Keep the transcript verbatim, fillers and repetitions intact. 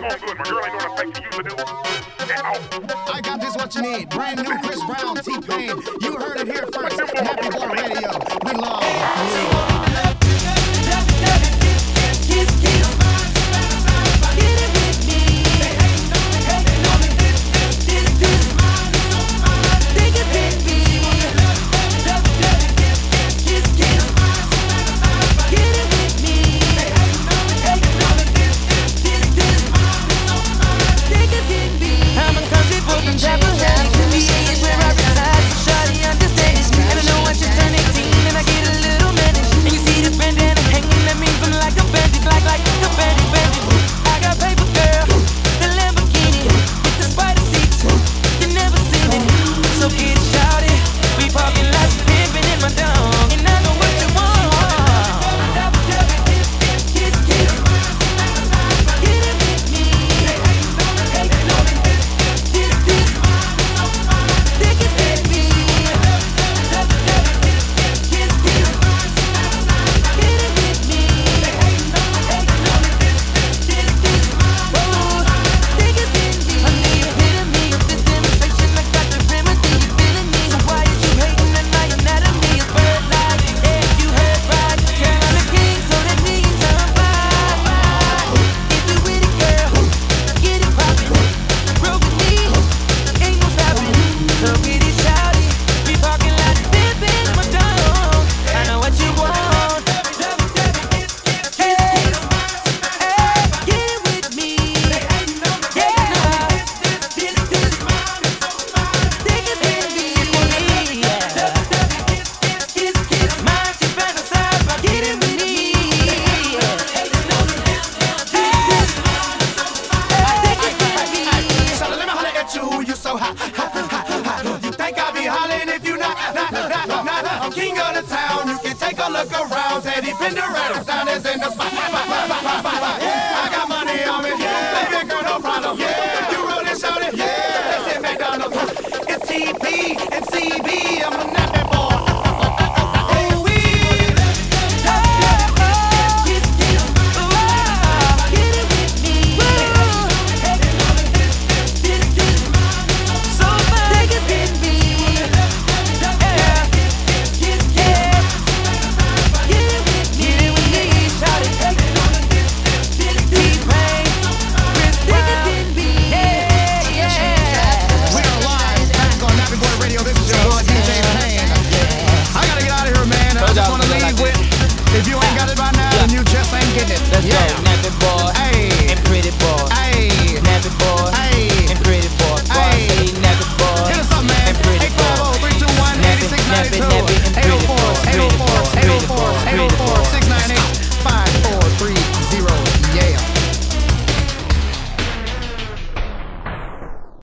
on good. My girl ain't doing a thing she usually do. At all. I got this what you need. Brand new Chris Brown, T-Pain. You heard it here first. Nappy Boy Radio. We love you. eight oh four, eight oh four,